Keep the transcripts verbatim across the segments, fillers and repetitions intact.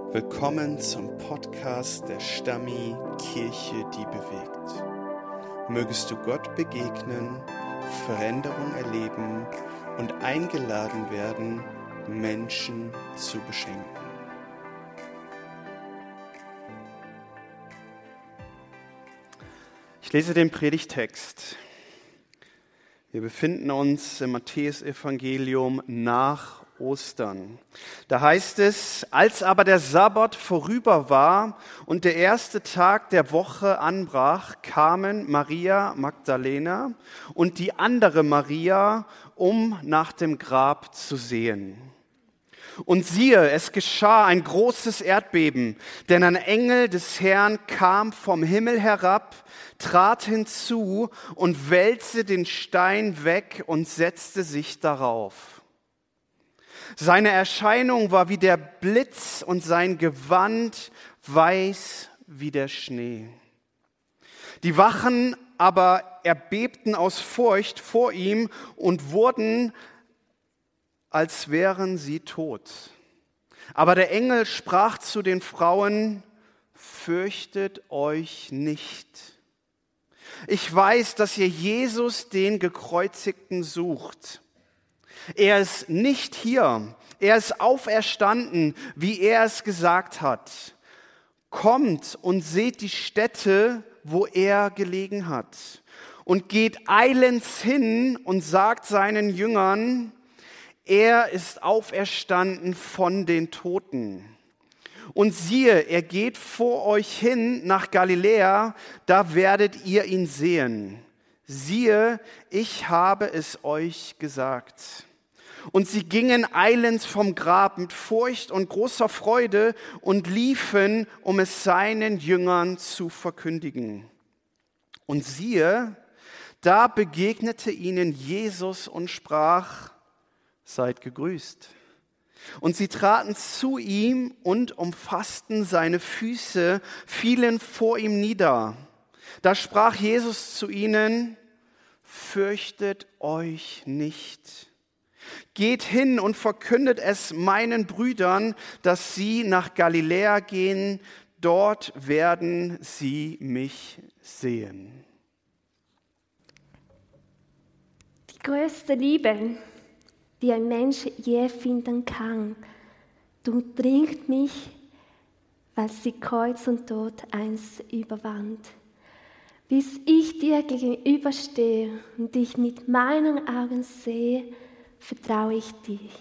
Willkommen zum Podcast der Stammi Kirche, die bewegt. Mögest du Gott begegnen, Veränderung erleben und eingeladen werden, Menschen zu beschenken. Ich lese den Predigtext. Wir befinden uns im Matthäusevangelium nach Ostern. Da heißt es, als aber der Sabbat vorüber war und der erste Tag der Woche anbrach, kamen Maria Magdalena und die andere Maria, um nach dem Grab zu sehen. Und siehe, es geschah ein großes Erdbeben, denn ein Engel des Herrn kam vom Himmel herab, trat hinzu und wälzte den Stein weg und setzte sich darauf. Seine Erscheinung war wie der Blitz und sein Gewand weiß wie der Schnee. Die Wachen aber erbebten aus Furcht vor ihm und wurden, als wären sie tot. Aber der Engel sprach zu den Frauen: Fürchtet euch nicht. Ich weiß, dass ihr Jesus, den Gekreuzigten, sucht. Er ist nicht hier. Er ist auferstanden, wie er es gesagt hat. Kommt und seht die Stätte, wo er gelegen hat. Und geht eilends hin und sagt seinen Jüngern: Er ist auferstanden von den Toten. Und siehe, er geht vor euch hin nach Galiläa, da werdet ihr ihn sehen. Siehe, ich habe es euch gesagt. Und sie gingen eilends vom Grab mit Furcht und großer Freude und liefen, um es seinen Jüngern zu verkündigen. Und siehe, da begegnete ihnen Jesus und sprach: Seid gegrüßt. Und sie traten zu ihm und umfassten seine Füße, fielen vor ihm nieder. Da sprach Jesus zu ihnen: Fürchtet euch nicht. Geht hin und verkündet es meinen Brüdern, dass sie nach Galiläa gehen, dort werden sie mich sehen. Die größte Liebe, die ein Mensch je finden kann, durchdringt mich, weil sie Kreuz und Tod eins überwand. Bis ich dir gegenüberstehe und dich mit meinen Augen sehe, vertraue ich dich.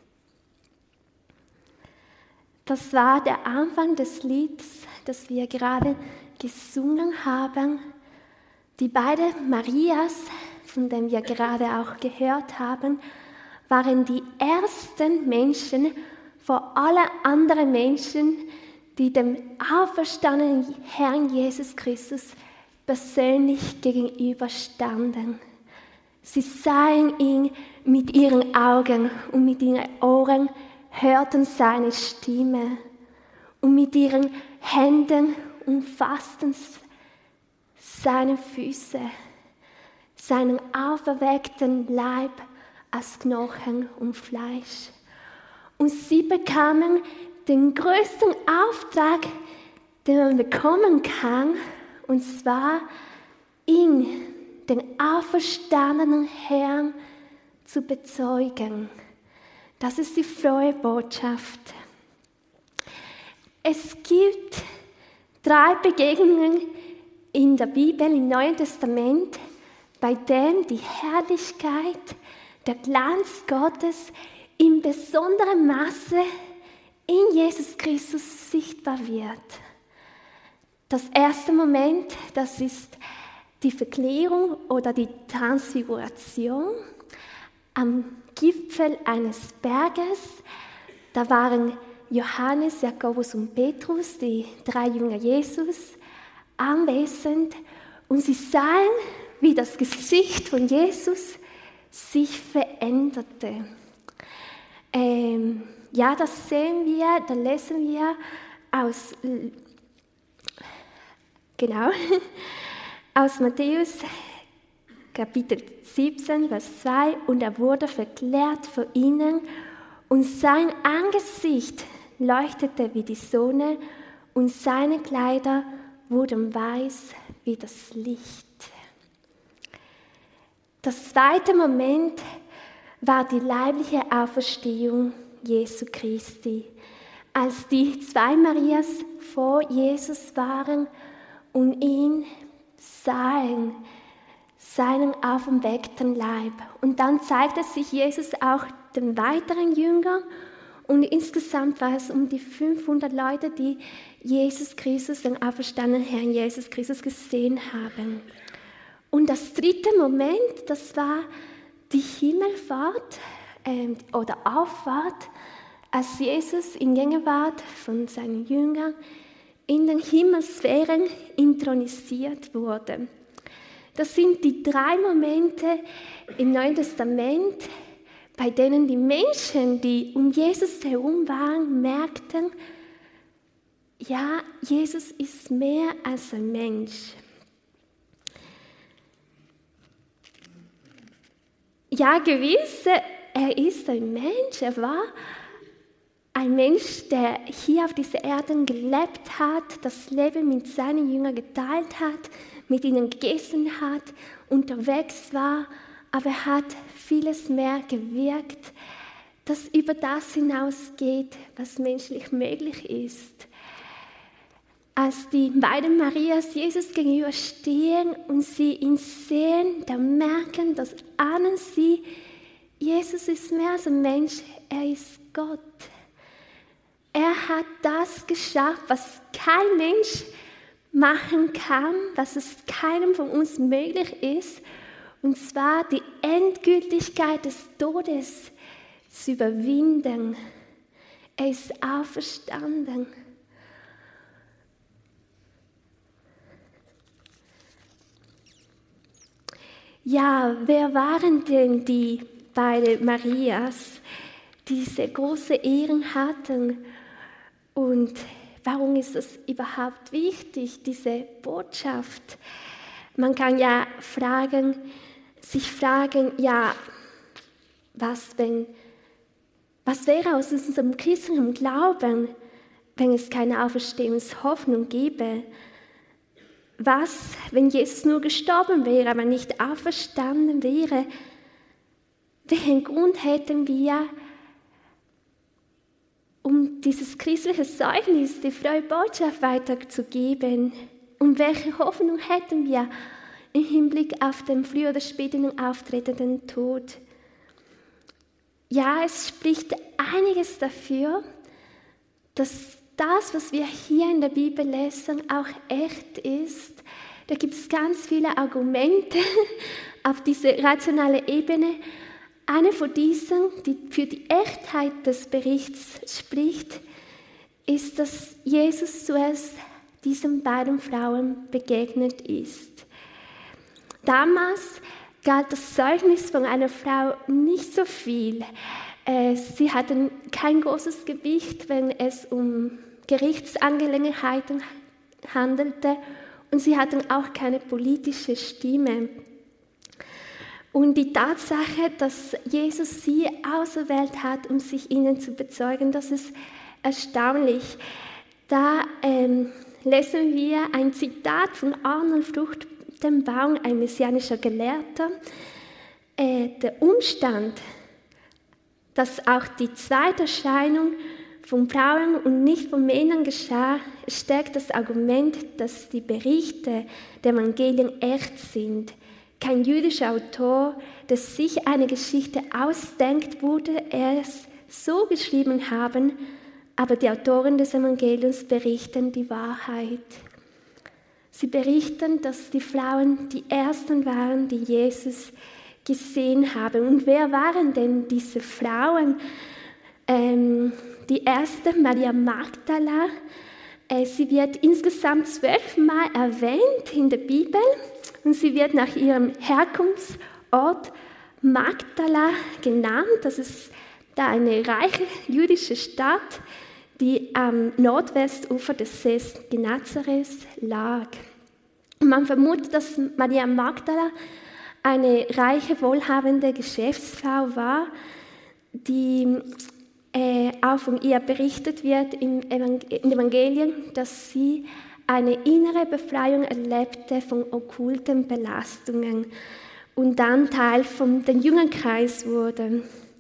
Das war der Anfang des Liedes, das wir gerade gesungen haben. Die beiden Marias, von denen wir gerade auch gehört haben, waren die ersten Menschen vor allen anderen Menschen, die dem auferstandenen Herrn Jesus Christus persönlich gegenüberstanden. Sie sahen ihn mit ihren Augen und mit ihren Ohren, hörten seine Stimme und mit ihren Händen umfassten seine Füße, seinen auferweckten Leib aus Knochen und Fleisch. Und sie bekamen den größten Auftrag, den man bekommen kann, und zwar ihn, den auferstandenen Herrn, zu bezeugen. Das ist die frohe Botschaft. Es gibt drei Begegnungen in der Bibel, im Neuen Testament, bei denen die Herrlichkeit, der Glanz Gottes in besonderem Maße in Jesus Christus sichtbar wird. Das erste Moment, das ist die Verklärung oder die Transfiguration am Gipfel eines Berges. Da waren Johannes, Jakobus und Petrus, die drei Jünger Jesus, anwesend, und sie sahen, wie das Gesicht von Jesus sich veränderte. Ähm, ja, das sehen wir, da lesen wir aus, genau, aus Matthäus Kapitel siebzehn, Vers zwei. Und er wurde verklärt vor ihnen, und sein Angesicht leuchtete wie die Sonne und seine Kleider wurden weiß wie das Licht. Das zweite Moment war die leibliche Auferstehung Jesu Christi, als die zwei Marias vor Jesus waren und ihn sahen, seinen auferweckten Leib. Und dann zeigte sich Jesus auch den weiteren Jüngern und insgesamt war es um die fünfhundert Leute, die Jesus Christus, den auferstandenen Herrn Jesus Christus gesehen haben. Und das dritte Moment, das war die Himmelfahrt äh, oder Auffahrt, als Jesus in Gegenwart von seinen Jüngern in den Himmelssphären intronisiert wurde. Das sind die drei Momente im Neuen Testament, bei denen die Menschen, die um Jesus herum waren, merkten, ja, Jesus ist mehr als ein Mensch. Ja, gewiss, er ist ein Mensch, er war ein Mensch, der hier auf dieser Erde gelebt hat, das Leben mit seinen Jüngern geteilt hat, mit ihnen gegessen hat, unterwegs war, aber er hat vieles mehr gewirkt, das über das hinausgeht, was menschlich möglich ist. Als die beiden Marias Jesus gegenüberstehen und sie ihn sehen, dann merken, dass ahnen sie, Jesus ist mehr als ein Mensch, er ist Gott. Er hat das geschafft, was kein Mensch machen kann, was es keinem von uns möglich ist, und zwar die Endgültigkeit des Todes zu überwinden. Er ist auferstanden. Ja, wer waren denn die beiden Marias, die diese große Ehren hatten? Und warum ist es überhaupt wichtig, diese Botschaft? Man kann ja fragen, sich fragen, ja, was, wenn, was wäre aus unserem christlichen Glauben, wenn es keine Auferstehungshoffnung gäbe? Was, wenn Jesus nur gestorben wäre, aber nicht auferstanden wäre? Welchen Grund hätten wir, um dieses christliche Zeugnis, die frohe Botschaft weiterzugeben? Und welche Hoffnung hätten wir im Hinblick auf den früher oder später auftretenden Tod? Ja, es spricht einiges dafür, dass das, was wir hier in der Bibel lesen, auch echt ist. Da gibt es ganz viele Argumente auf diese rationale Ebene. Eine von diesen, die für die Echtheit des Berichts spricht, ist, dass Jesus zuerst diesen beiden Frauen begegnet ist. Damals galt das Zeugnis von einer Frau nicht so viel. Sie hatten kein großes Gewicht, wenn es um Gerichtsangelegenheiten handelte, und sie hatten auch keine politische Stimme. Und die Tatsache, dass Jesus sie auserwählt hat, um sich ihnen zu bezeugen, das ist erstaunlich. Da ähm, lesen wir ein Zitat von Arnold Fruchtenbaum, ein messianischer Gelehrter. Äh, der Umstand, dass auch die zweite Erscheinung von Frauen und nicht von Männern geschah, stärkt das Argument, dass die Berichte der Evangelien echt sind. Kein jüdischer Autor, der sich eine Geschichte ausdenkt, würde es so geschrieben haben, aber die Autoren des Evangeliums berichten die Wahrheit. Sie berichten, dass die Frauen die Ersten waren, die Jesus gesehen haben. Und wer waren denn diese Frauen? Ähm, die erste, Maria Magdala, äh, sie wird insgesamt zwölfmal erwähnt in der Bibel und sie wird nach ihrem Herkunftsort Magdala genannt. Das ist da eine reiche jüdische Stadt, die am Nordwestufer des Sees Genezareth lag. Man vermutet, dass Maria Magdala eine reiche, wohlhabende Geschäftsfrau war, die äh, auch von ihr berichtet wird im Evangelium, dass sie eine innere Befreiung erlebte von okkulten Belastungen und dann Teil von den Jüngerkreis wurde.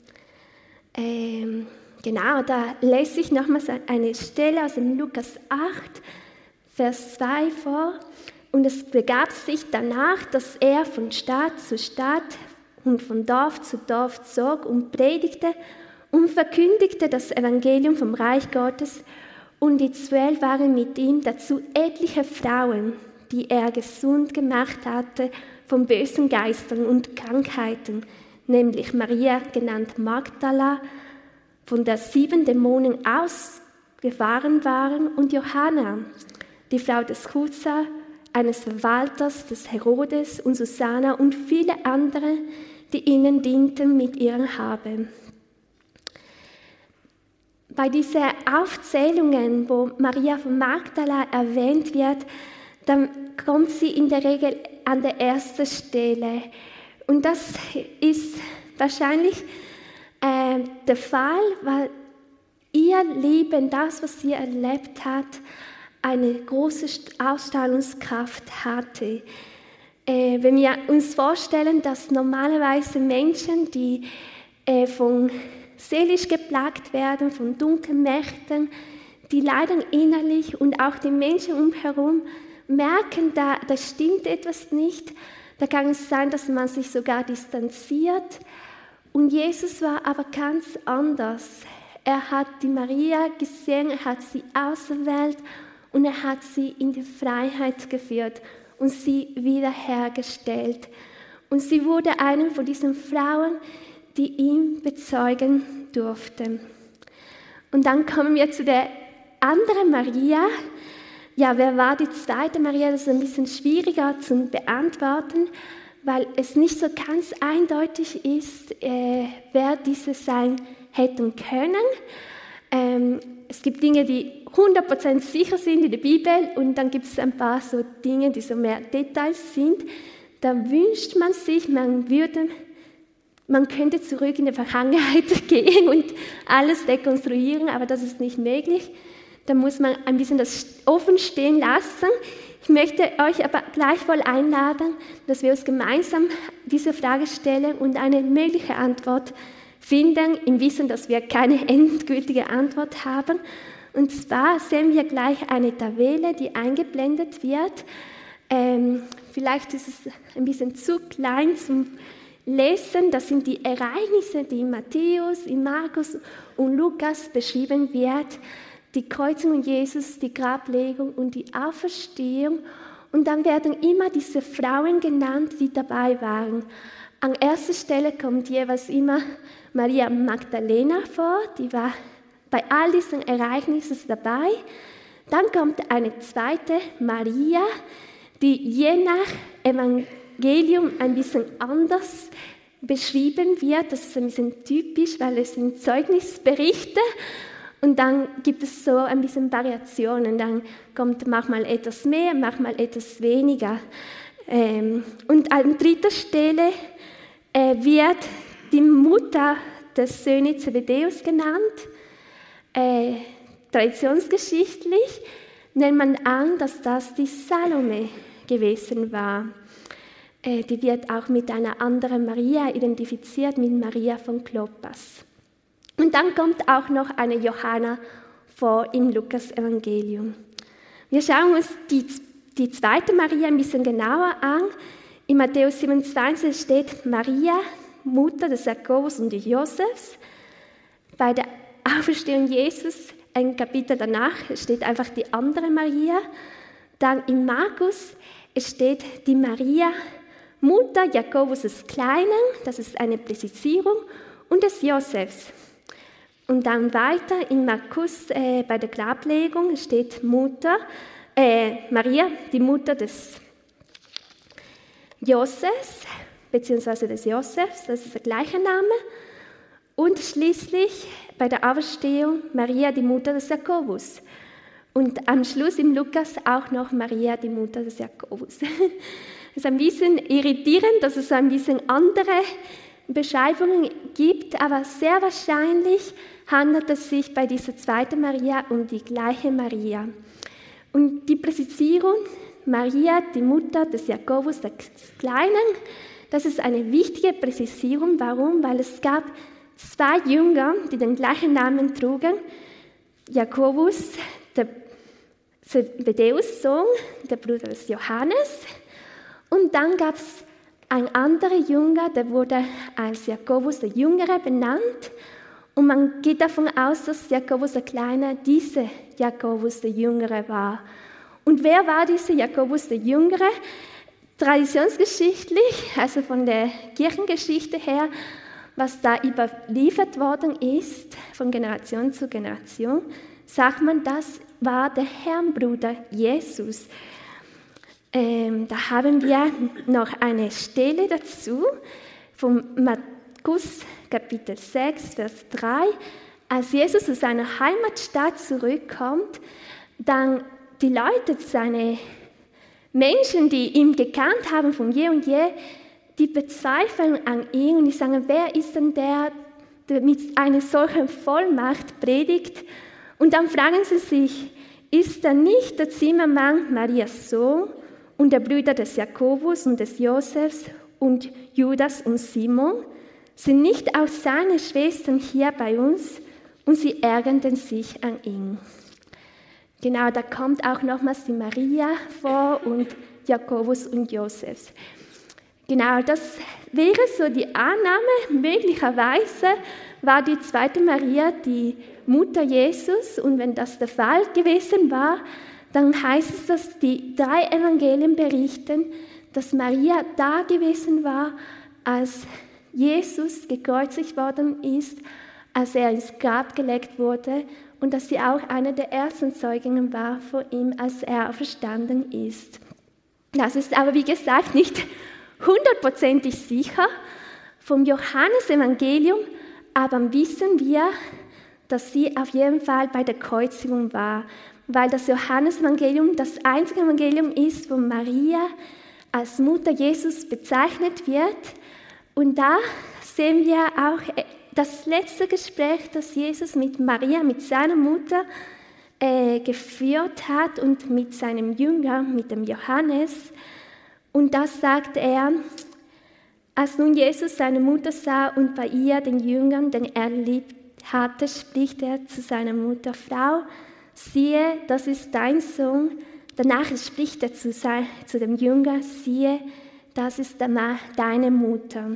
Ähm, genau, da lese ich nochmals eine Stelle aus dem Lukas acht, Vers zwei vor. Und es begab sich danach, dass er von Stadt zu Stadt und von Dorf zu Dorf zog und predigte und verkündigte das Evangelium vom Reich Gottes. Und die Zwölf waren mit ihm, dazu etliche Frauen, die er gesund gemacht hatte von bösen Geistern und Krankheiten, nämlich Maria, genannt Magdala, von der sieben Dämonen ausgefahren waren, und Johanna, die Frau des Chuza, eines Verwalters des Herodes, und Susanna und viele andere, die ihnen dienten mit ihrem Habe. Bei diesen Aufzählungen, wo Maria von Magdala erwähnt wird, dann kommt sie in der Regel an der ersten Stelle. Und das ist wahrscheinlich äh, der Fall, weil ihr Leben, das, was sie erlebt hat, eine große Ausstrahlungskraft hatte. Äh, wenn wir uns vorstellen, dass normalerweise Menschen, die äh, von seelisch geplagt werden, von dunklen Mächten, die leiden innerlich, und auch die Menschen umherum merken, da, da stimmt etwas nicht. Da kann es sein, dass man sich sogar distanziert. Und Jesus war aber ganz anders. Er hat die Maria gesehen, er hat sie auserwählt und er hat sie in die Freiheit geführt und sie wiederhergestellt. Und sie wurde eine von diesen Frauen, die ihn bezeugen durften. Und dann kommen wir zu der anderen Maria. Ja, wer war die zweite Maria? Das ist ein bisschen schwieriger zu beantworten, weil es nicht so ganz eindeutig ist, äh, wer diese sein hätten können. Ähm, es gibt Dinge, die hundert Prozent sicher sind in der Bibel, und dann gibt es ein paar so Dinge, die so mehr Details sind. Da wünscht man sich, man würde Man könnte zurück in die Vergangenheit gehen und alles rekonstruieren, aber das ist nicht möglich. Da muss man ein bisschen das offen stehen lassen. Ich möchte euch aber gleichwohl einladen, dass wir uns gemeinsam diese Frage stellen und eine mögliche Antwort finden, im Wissen, dass wir keine endgültige Antwort haben. Und zwar sehen wir gleich eine Tabelle, die eingeblendet wird. Ähm, vielleicht ist es ein bisschen zu klein zum Lesen. Das sind die Ereignisse, die in Matthäus, in Markus und Lukas beschrieben wird. Die Kreuzigung Jesus, die Grablegung und die Auferstehung. Und dann werden immer diese Frauen genannt, die dabei waren. An erster Stelle kommt jeweils immer Maria Magdalena vor, die war bei all diesen Ereignissen dabei. Dann kommt eine zweite Maria, die je nach Evangelium ein bisschen anders beschrieben wird. Das ist ein bisschen typisch, weil es sind Zeugnisberichte. Und dann gibt es so ein bisschen Variationen. Dann kommt manchmal etwas mehr, manchmal etwas weniger. Und an dritter Stelle wird die Mutter des Söhne Zebedeus genannt. Traditionsgeschichtlich nennt man an, dass das die Salome gewesen war. Die wird auch mit einer anderen Maria identifiziert, mit Maria von Klopas. Und dann kommt auch noch eine Johanna vor im Lukas-Evangelium. Wir schauen uns die, die zweite Maria ein bisschen genauer an. In Matthäus siebenundzwanzig steht Maria, Mutter des Jakobus und des Josefs. Bei der Auferstehung Jesus, ein Kapitel danach, steht einfach die andere Maria. Dann in Markus steht die Maria, Mutter Jakobus des Kleinen, das ist eine Präzisierung, und des Josefs. Und dann weiter in Markus äh, bei der Grablegung steht Mutter, äh, Maria, die Mutter des Josefs, beziehungsweise des Josefs, das ist der gleiche Name. Und schließlich bei der Auferstehung Maria, die Mutter des Jakobus. Und am Schluss im Lukas auch noch Maria, die Mutter des Jakobus. Es ist ein bisschen irritierend, dass es ein bisschen andere Beschreibungen gibt, aber sehr wahrscheinlich handelt es sich bei dieser zweiten Maria um die gleiche Maria. Und die Präzisierung, Maria, die Mutter des Jakobus des Kleinen, das ist eine wichtige Präzisierung. Warum? Weil es gab zwei Jünger, die den gleichen Namen trugen. Jakobus, der Zebedeus-Sohn, der Bruder des Johannes. Und dann gab es einen anderen Jünger, der wurde als Jakobus der Jüngere benannt. Und man geht davon aus, dass Jakobus der Kleine dieser Jakobus der Jüngere war. Und wer war dieser Jakobus der Jüngere? Traditionsgeschichtlich, also von der Kirchengeschichte her, was da überliefert worden ist, von Generation zu Generation, sagt man, das war der Herrnbruder Jesus. Ähm, da haben wir noch eine Stelle dazu, von Markus Kapitel sechs, Vers drei. Als Jesus aus seiner Heimatstadt zurückkommt, dann die Leute, seine Menschen, die ihn gekannt haben von je und je, die bezweifeln an ihn und die sagen, wer ist denn der, der mit einer solchen Vollmacht predigt? Und dann fragen sie sich, ist er nicht der Zimmermann Marias Sohn und der Brüder des Jakobus und des Josefs und Judas und Simon? Sind nicht auch seine Schwestern hier bei uns? Und sie ärgerten sich an ihn. Genau, da kommt auch nochmals die Maria vor und Jakobus und Josef. Genau, das wäre so die Annahme. Möglicherweise war die zweite Maria die Mutter Jesus. Und wenn das der Fall gewesen war, dann heißt es, dass die drei Evangelien berichten, dass Maria da gewesen war, als Jesus gekreuzigt worden ist, als er ins Grab gelegt wurde und dass sie auch eine der ersten Zeuginnen war vor ihm, als er auferstanden ist. Das ist aber, wie gesagt, nicht hundertprozentig sicher vom Johannesevangelium, aber wissen wir, dass sie auf jeden Fall bei der Kreuzigung war, weil das Johannesevangelium das einzige Evangelium ist, wo Maria als Mutter Jesus bezeichnet wird. Und da sehen wir auch das letzte Gespräch, das Jesus mit Maria, mit seiner Mutter, äh, geführt hat und mit seinem Jünger, mit dem Johannes. Und da sagt er, als nun Jesus seine Mutter sah und bei ihr den Jüngern, den er liebt hatte, spricht er zu seiner Mutter, Frau, siehe, das ist dein Sohn. Danach spricht er zu, sein, zu dem Jünger, siehe, das ist deine Mutter.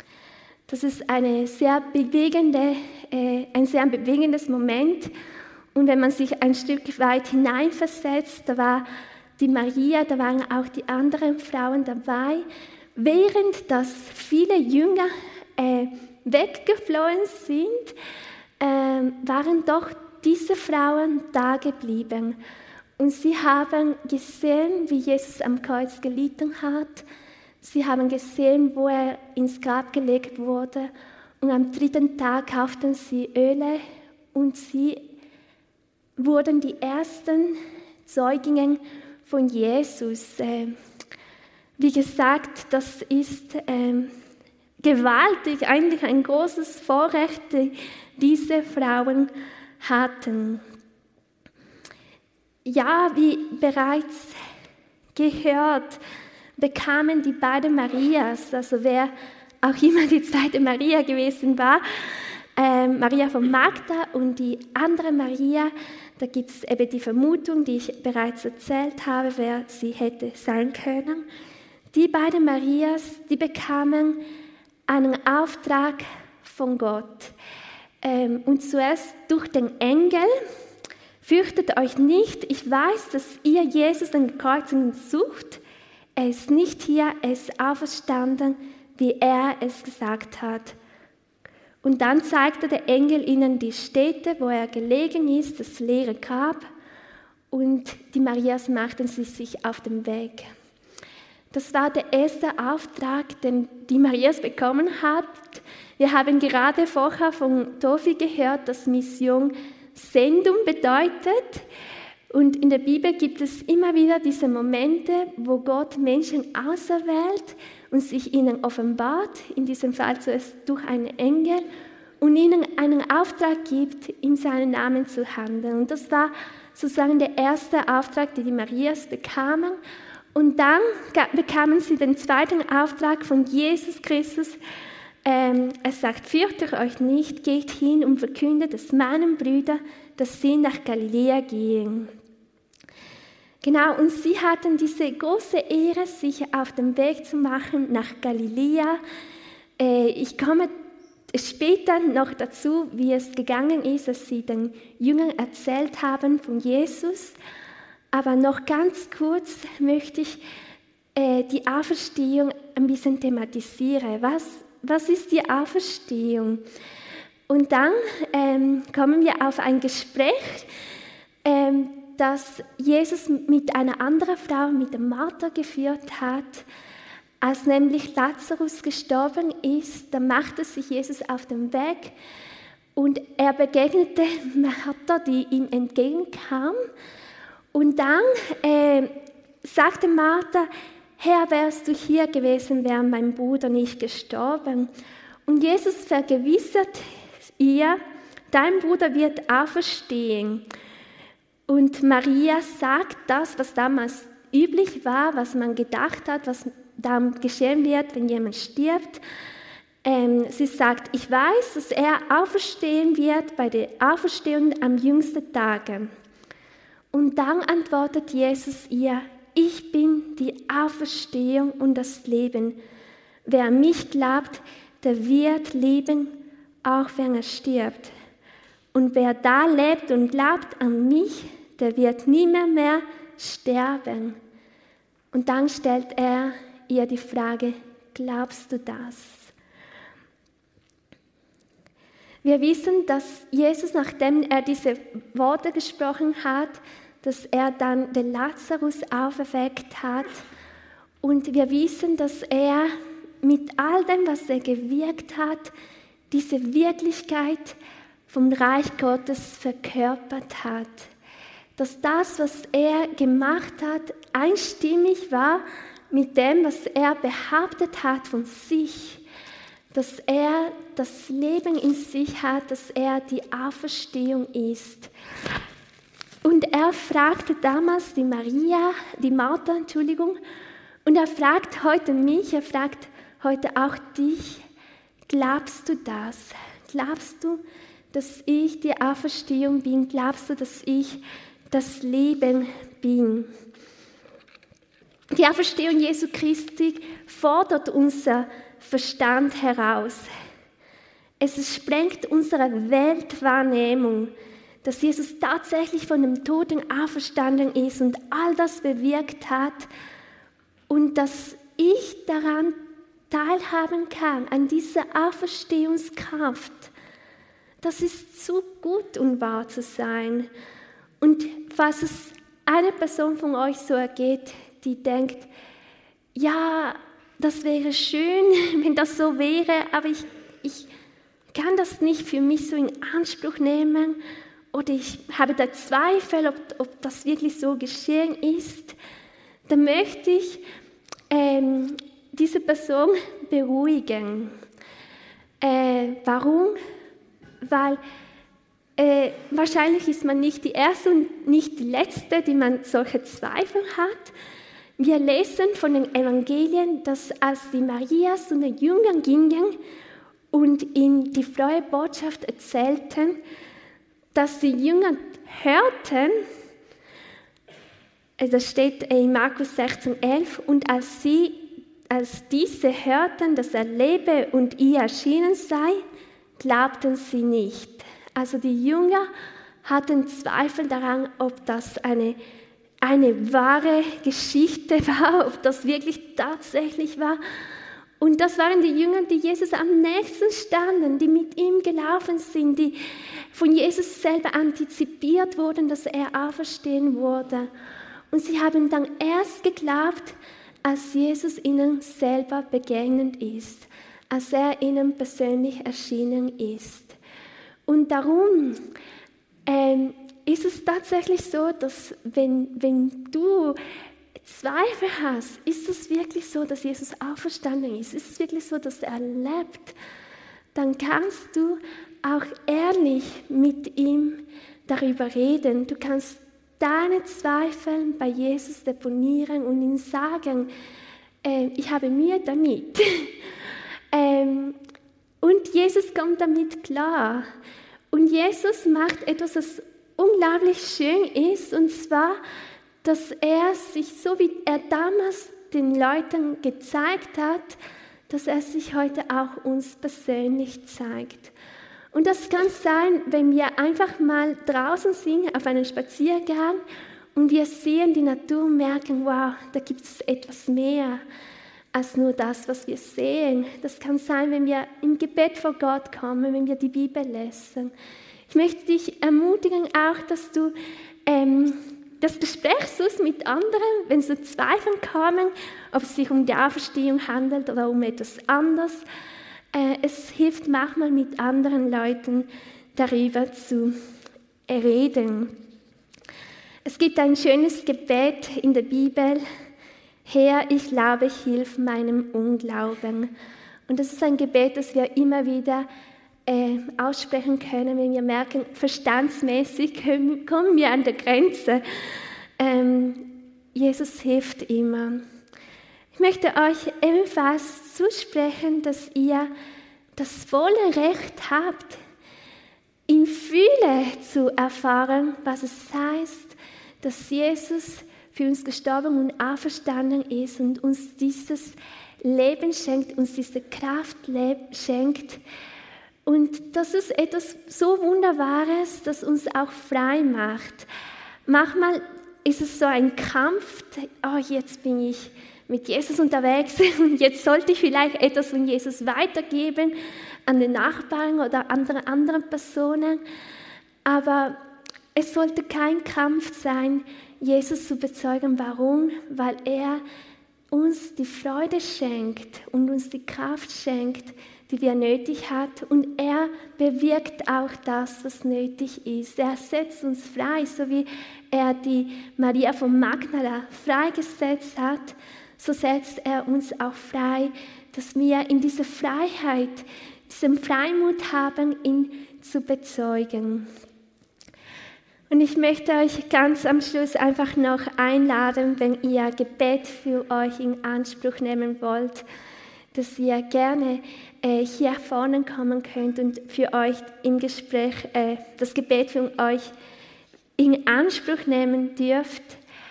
Das ist eine sehr bewegende, äh, ein sehr bewegendes Moment. Und wenn man sich ein Stück weit hineinversetzt, da war die Maria, da waren auch die anderen Frauen dabei, während dass viele Jünger äh, weggeflohen sind, äh, waren doch diese Frauen da geblieben. Und sie haben gesehen, wie Jesus am Kreuz gelitten hat. Sie haben gesehen, wo er ins Grab gelegt wurde. Und am dritten Tag kauften sie Öle und sie wurden die ersten Zeuginnen von Jesus. Wie gesagt, das ist gewaltig, eigentlich ein großes Vorrecht, das diese Frauen hatten. Ja, wie bereits gehört, bekamen die beiden Marias, also wer auch immer die zweite Maria gewesen war, äh, Maria von Magda und die andere Maria, da gibt es eben die Vermutung, die ich bereits erzählt habe, wer sie hätte sein können. Die beiden Marias, die bekamen einen Auftrag von Gott. Ähm, und zuerst durch den Engel, fürchtet euch nicht, ich weiß, dass ihr Jesus den Gekreuzigten sucht. Er ist nicht hier, er ist auferstanden, wie er es gesagt hat. Und dann zeigte der Engel ihnen die Stätte, wo er gelegen ist, das leere Grab. Und die Marias machten sich auf den Weg. Das war der erste Auftrag, den die Marias bekommen hat. Wir haben gerade vorher von Tofi gehört, dass Mission Sendung bedeutet. Und in der Bibel gibt es immer wieder diese Momente, wo Gott Menschen auserwählt und sich ihnen offenbart, in diesem Fall zuerst durch einen Engel und ihnen einen Auftrag gibt, in seinen Namen zu handeln. Und das war sozusagen der erste Auftrag, den die Marias bekamen. Und dann bekamen sie den zweiten Auftrag von Jesus Christus. Ähm, er sagt, fürchtet euch nicht, geht hin und verkündet es meinen Brüdern, dass sie nach Galiläa gehen. Genau, und sie hatten diese große Ehre, sich auf den Weg zu machen nach Galiläa. Äh, ich komme später noch dazu, wie es gegangen ist, als sie den Jüngern erzählt haben von Jesus. Aber noch ganz kurz möchte ich äh, die Auferstehung ein bisschen thematisieren. Was, was ist die Auferstehung? Und dann ähm, kommen wir auf ein Gespräch, ähm, das Jesus mit einer anderen Frau, mit der Martha, geführt hat. Als nämlich Lazarus gestorben ist, da machte sich Jesus auf den Weg und er begegnete Martha, die ihm entgegenkam. Und dann äh, sagte Martha, Herr, wärst du hier gewesen, wäre mein Bruder nicht gestorben. Und Jesus vergewissert ihr, dein Bruder wird auferstehen. Und Maria sagt das, was damals üblich war, was man gedacht hat, was dann geschehen wird, wenn jemand stirbt. Ähm, sie sagt, ich weiß, dass er auferstehen wird bei der Auferstehung am jüngsten Tage. Und dann antwortet Jesus ihr, ich bin die Auferstehung und das Leben. Wer an mich glaubt, der wird leben, auch wenn er stirbt. Und wer da lebt und glaubt an mich, der wird nie mehr, mehr sterben. Und dann stellt er ihr die Frage, glaubst du das? Wir wissen, dass Jesus, nachdem er diese Worte gesprochen hat, dass er dann den Lazarus auferweckt hat. Und wir wissen, dass er mit all dem, was er gewirkt hat, diese Wirklichkeit vom Reich Gottes verkörpert hat. Dass das, was er gemacht hat, einstimmig war mit dem, was er behauptet hat von sich. Dass er das Leben in sich hat, dass er die Auferstehung ist. Und er fragte damals die Maria, die Martha, Entschuldigung, und er fragt heute mich, er fragt heute auch dich, glaubst du das? Glaubst du, dass ich die Auferstehung bin? Glaubst du, dass ich das Leben bin? Die Auferstehung Jesu Christi fordert unser Verstand heraus. Es sprengt unsere Weltwahrnehmung, dass Jesus tatsächlich von dem Toten auferstanden ist und all das bewirkt hat und dass ich daran teilhaben kann, an dieser Auferstehungskraft. Das ist zu gut, um wahr zu sein. Und falls es eine Person von euch so ergeht, die denkt, ja, das wäre schön, wenn das so wäre, aber ich, ich kann das nicht für mich so in Anspruch nehmen oder ich habe da Zweifel, ob, ob das wirklich so geschehen ist, dann möchte ich ähm, diese Person beruhigen. Äh, warum? Weil äh, wahrscheinlich ist man nicht die Erste und nicht die Letzte, die man solche Zweifel hat. Wir lesen von den Evangelien, dass als die Marias und die Jünger gingen und ihnen die frohe Botschaft erzählten, dass die Jünger hörten, das steht in Markus sechzehn, elf, und als sie, als diese hörten, dass er lebe und ihr erschienen sei, glaubten sie nicht. Also die Jünger hatten Zweifel daran, ob das eine, eine wahre Geschichte war, ob das wirklich tatsächlich war. Und das waren die Jünger, die Jesus am nächsten standen, die mit ihm gelaufen sind, die von Jesus selber antizipiert wurden, dass er auferstehen wurde. Und sie haben dann erst geglaubt, als Jesus ihnen selber begegnet ist, als er ihnen persönlich erschienen ist. Und darum ähm, ist es tatsächlich so, dass wenn, wenn du Zweifel hast, ist es wirklich so, dass Jesus auferstanden ist? Ist es wirklich so, dass er lebt? Dann kannst du auch ehrlich mit ihm darüber reden. Du kannst deine Zweifel bei Jesus deponieren und ihm sagen, äh, ich habe Mühe damit. ähm, und Jesus kommt damit klar. Und Jesus macht etwas, das unglaublich schön ist, und zwar, dass er sich, so wie er damals den Leuten gezeigt hat, dass er sich heute auch uns persönlich zeigt. Und das kann sein, wenn wir einfach mal draußen sind, auf einem Spaziergang, und wir sehen die Natur und merken, wow, da gibt es etwas mehr als nur das, was wir sehen. Das kann sein, wenn wir im Gebet vor Gott kommen, wenn wir die Bibel lesen. Ich möchte dich ermutigen auch, dass du ähm, das Gespräch suchst mit anderen, wenn so Zweifel kommen, ob es sich um die Auferstehung handelt oder um etwas anderes. Äh, es hilft manchmal, mit anderen Leuten darüber zu reden. Es gibt ein schönes Gebet in der Bibel: Herr, ich glaube, hilf meinem Unglauben. Und das ist ein Gebet, das wir immer wieder äh, aussprechen können, wenn wir merken, verstandsmäßig kommen wir an der Grenze. Ähm, Jesus hilft immer. Ich möchte euch ebenfalls zusprechen, dass ihr das volle Recht habt, in Fülle zu erfahren, was es heißt, dass Jesus für uns gestorben und auferstanden ist und uns dieses Leben schenkt, uns diese Kraft schenkt. Und das ist etwas so Wunderbares, das uns auch frei macht. Manchmal ist es so ein Kampf, oh, jetzt bin ich mit Jesus unterwegs und jetzt sollte ich vielleicht etwas von Jesus weitergeben an den Nachbarn oder andere anderen Personen. Aber es sollte kein Kampf sein, Jesus zu bezeugen. Warum? Weil er uns die Freude schenkt und uns die Kraft schenkt, die wir nötig haben. Und er bewirkt auch das, was nötig ist. Er setzt uns frei, so wie er die Maria von Magdala freigesetzt hat. So setzt er uns auch frei, dass wir in dieser Freiheit, diesen Freimut haben, ihn zu bezeugen. Und ich möchte euch ganz am Schluss einfach noch einladen, wenn ihr Gebet für euch in Anspruch nehmen wollt, dass ihr gerne äh, hier vorne kommen könnt und für euch im Gespräch äh, das Gebet für euch in Anspruch nehmen dürft.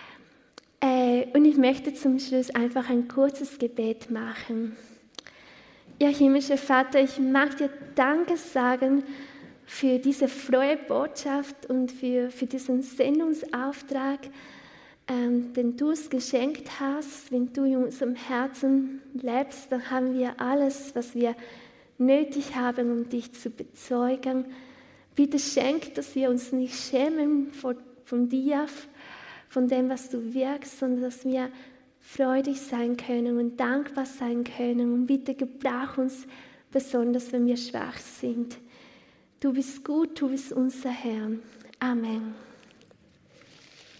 Äh, und ich möchte zum Schluss einfach ein kurzes Gebet machen. Ja, himmlischer Vater, ich mag dir Danke sagen für diese frohe Botschaft und für, für diesen Sendungsauftrag, ähm, den du uns geschenkt hast. Wenn du in unserem Herzen lebst, dann haben wir alles, was wir nötig haben, um dich zu bezeugen. Bitte schenk, dass wir uns nicht schämen von, von dir, von dem, was du wirkst, sondern dass wir freudig sein können und dankbar sein können. Und bitte gebrauch uns besonders, wenn wir schwach sind. Du bist gut, du bist unser Herr. Amen.